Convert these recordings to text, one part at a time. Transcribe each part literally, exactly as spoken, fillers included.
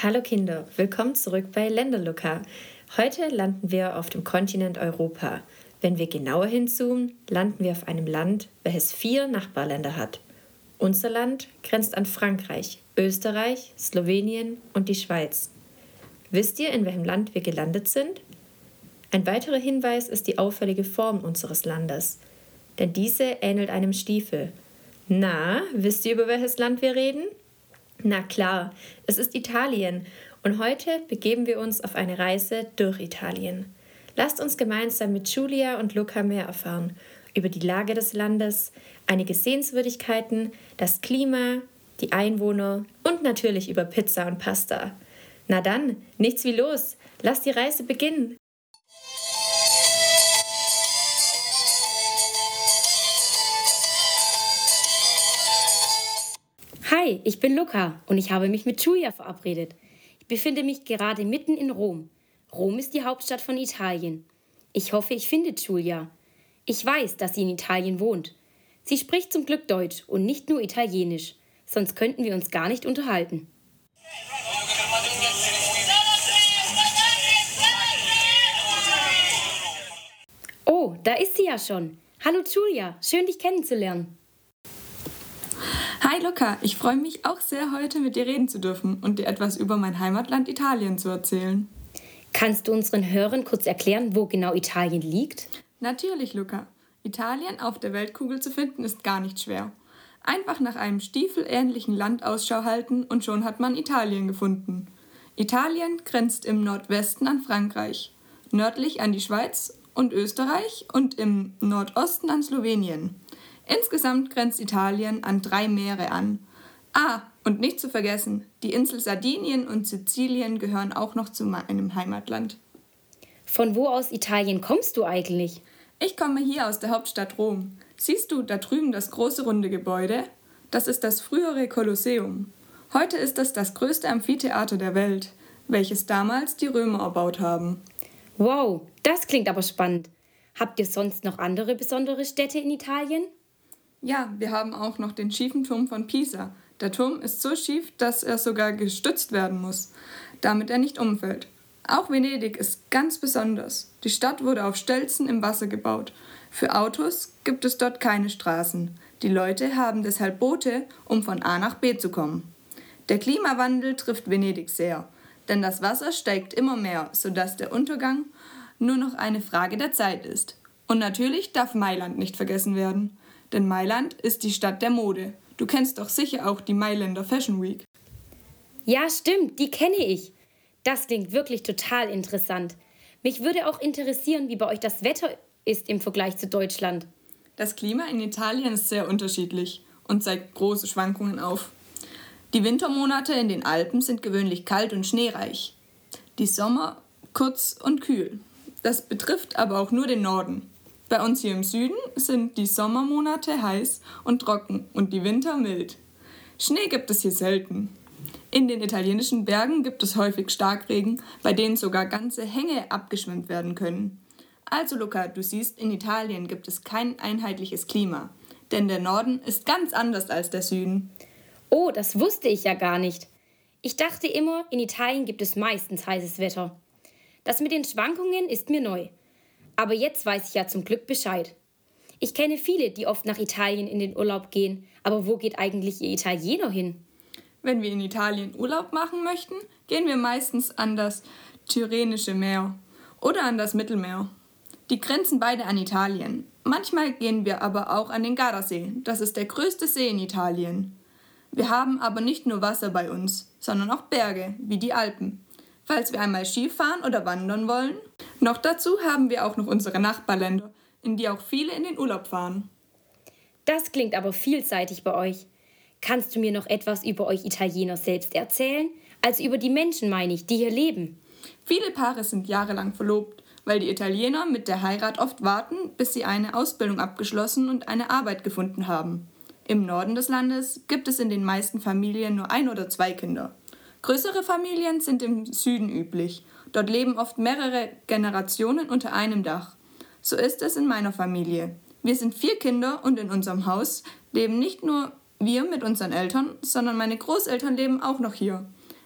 Hallo Kinder, willkommen zurück bei Länderluca. Heute landen wir auf dem Kontinent Europa. Wenn wir genauer hinzoomen, landen wir auf einem Land, welches vier Nachbarländer hat. Unser Land grenzt an Frankreich, Österreich, Slowenien und die Schweiz. Wisst ihr, in welchem Land wir gelandet sind? Ein weiterer Hinweis ist die auffällige Form unseres Landes, denn diese ähnelt einem Stiefel. Na, wisst ihr, über welches Land wir reden? Na klar, es ist Italien und heute begeben wir uns auf eine Reise durch Italien. Lasst uns gemeinsam mit Julia und Luca mehr erfahren über die Lage des Landes, einige Sehenswürdigkeiten, das Klima, die Einwohner und natürlich über Pizza und Pasta. Na dann, nichts wie los, lasst die Reise beginnen. Hi, ich bin Luca und ich habe mich mit Julia verabredet. Ich befinde mich gerade mitten in Rom. Rom ist die Hauptstadt von Italien. Ich hoffe, ich finde Julia. Ich weiß, dass sie in Italien wohnt. Sie spricht zum Glück Deutsch und nicht nur Italienisch, sonst könnten wir uns gar nicht unterhalten. Oh, da ist sie ja schon. Hallo Julia, schön dich kennenzulernen. Hi Luca, ich freue mich auch sehr, heute mit dir reden zu dürfen und dir etwas über mein Heimatland Italien zu erzählen. Kannst du unseren Hörern kurz erklären, wo genau Italien liegt? Natürlich, Luca. Italien auf der Weltkugel zu finden ist gar nicht schwer. Einfach nach einem stiefelähnlichen Land Ausschau halten und schon hat man Italien gefunden. Italien grenzt im Nordwesten an Frankreich, nördlich an die Schweiz und Österreich und im Nordosten an Slowenien. Insgesamt grenzt Italien an drei Meere an. Ah, und nicht zu vergessen, die Insel Sardinien und Sizilien gehören auch noch zu meinem Heimatland. Von wo aus Italien kommst du eigentlich? Ich komme hier aus der Hauptstadt Rom. Siehst du da drüben das große runde Gebäude? Das ist das frühere Kolosseum. Heute ist das das größte Amphitheater der Welt, welches damals die Römer erbaut haben. Wow, das klingt aber spannend. Habt ihr sonst noch andere besondere Städte in Italien? Ja, wir haben auch noch den schiefen Turm von Pisa. Der Turm ist so schief, dass er sogar gestützt werden muss, damit er nicht umfällt. Auch Venedig ist ganz besonders. Die Stadt wurde auf Stelzen im Wasser gebaut. Für Autos gibt es dort keine Straßen. Die Leute haben deshalb Boote, um von A nach B zu kommen. Der Klimawandel trifft Venedig sehr, denn das Wasser steigt immer mehr, sodass der Untergang nur noch eine Frage der Zeit ist. Und natürlich darf Mailand nicht vergessen werden. Denn Mailand ist die Stadt der Mode. Du kennst doch sicher auch die Mailänder Fashion Week. Ja, stimmt, die kenne ich. Das klingt wirklich total interessant. Mich würde auch interessieren, wie bei euch das Wetter ist im Vergleich zu Deutschland. Das Klima in Italien ist sehr unterschiedlich und zeigt große Schwankungen auf. Die Wintermonate in den Alpen sind gewöhnlich kalt und schneereich. Die Sommer kurz und kühl. Das betrifft aber auch nur den Norden. Bei uns hier im Süden sind die Sommermonate heiß und trocken und die Winter mild. Schnee gibt es hier selten. In den italienischen Bergen gibt es häufig Starkregen, bei denen sogar ganze Hänge abgeschwemmt werden können. Also Luca, du siehst, in Italien gibt es kein einheitliches Klima, denn der Norden ist ganz anders als der Süden. Oh, das wusste ich ja gar nicht. Ich dachte immer, in Italien gibt es meistens heißes Wetter. Das mit den Schwankungen ist mir neu. Aber jetzt weiß ich ja zum Glück Bescheid. Ich kenne viele, die oft nach Italien in den Urlaub gehen. Aber wo geht eigentlich ihr Italiener hin? Wenn wir in Italien Urlaub machen möchten, gehen wir meistens an das Tyrrhenische Meer oder an das Mittelmeer. Die grenzen beide an Italien. Manchmal gehen wir aber auch an den Gardasee. Das ist der größte See in Italien. Wir haben aber nicht nur Wasser bei uns, sondern auch Berge, wie die Alpen. Falls wir einmal Skifahren oder wandern wollen. Noch dazu haben wir auch noch unsere Nachbarländer, in die auch viele in den Urlaub fahren. Das klingt aber vielseitig bei euch. Kannst du mir noch etwas über euch Italiener selbst erzählen? Also über die Menschen, meine ich, die hier leben. Viele Paare sind jahrelang verlobt, weil die Italiener mit der Heirat oft warten, bis sie eine Ausbildung abgeschlossen und eine Arbeit gefunden haben. Im Norden des Landes gibt es in den meisten Familien nur ein oder zwei Kinder. Größere Familien sind im Süden üblich. Dort leben oft mehrere Generationen unter einem Dach. So ist es in meiner Familie. Wir sind vier Kinder und in unserem Haus leben nicht nur wir mit unseren Eltern, sondern meine Großeltern leben auch noch hier.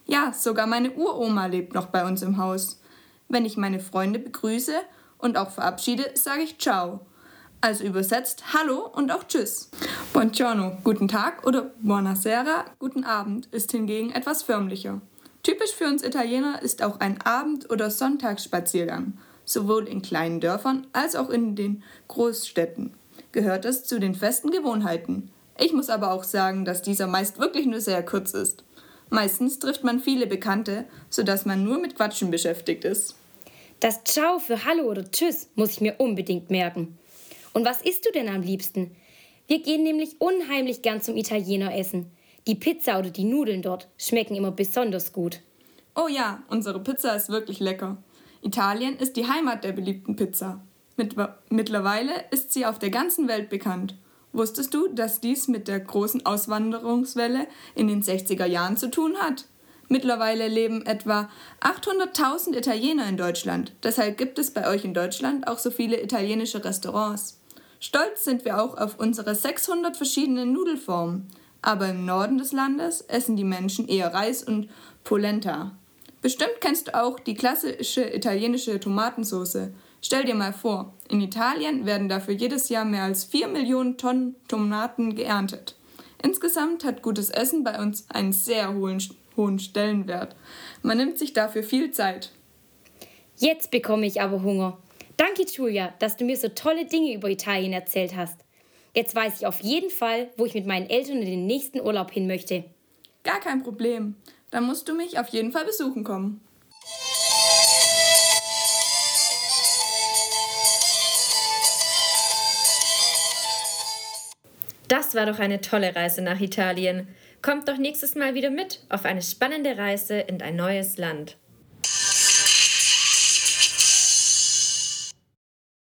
Ja, sogar meine Uroma lebt noch bei uns im Haus. Wenn ich meine Freunde begrüße und auch verabschiede, sage ich Ciao. Also übersetzt Hallo und auch Tschüss. Buongiorno, guten Tag oder Buonasera, guten Abend, ist hingegen etwas förmlicher. Typisch für uns Italiener ist auch ein Abend- oder Sonntagsspaziergang. Sowohl in kleinen Dörfern als auch in den Großstädten gehört es zu den festen Gewohnheiten. Ich muss aber auch sagen, dass dieser meist wirklich nur sehr kurz ist. Meistens trifft man viele Bekannte, sodass man nur mit Quatschen beschäftigt ist. Das Ciao für Hallo oder Tschüss muss ich mir unbedingt merken. Und was isst du denn am liebsten? Wir gehen nämlich unheimlich gern zum Italiener essen. Die Pizza oder die Nudeln dort schmecken immer besonders gut. Oh ja, unsere Pizza ist wirklich lecker. Italien ist die Heimat der beliebten Pizza. Mit, mittlerweile ist sie auf der ganzen Welt bekannt. Wusstest du, dass dies mit der großen Auswanderungswelle in den sechziger Jahren zu tun hat? Mittlerweile leben etwa achthunderttausend Italiener in Deutschland. Deshalb gibt es bei euch in Deutschland auch so viele italienische Restaurants. Stolz sind wir auch auf unsere sechshundert verschiedenen Nudelformen. Aber im Norden des Landes essen die Menschen eher Reis und Polenta. Bestimmt kennst du auch die klassische italienische Tomatensauce. Stell dir mal vor, in Italien werden dafür jedes Jahr mehr als vier Millionen Tonnen Tomaten geerntet. Insgesamt hat gutes Essen bei uns einen sehr hohen, hohen Stellenwert. Man nimmt sich dafür viel Zeit. Jetzt bekomme ich aber Hunger. Danke, Giulia, dass du mir so tolle Dinge über Italien erzählt hast. Jetzt weiß ich auf jeden Fall, wo ich mit meinen Eltern in den nächsten Urlaub hin möchte. Gar kein Problem. Dann musst du mich auf jeden Fall besuchen kommen. Das war doch eine tolle Reise nach Italien. Kommt doch nächstes Mal wieder mit auf eine spannende Reise in ein neues Land.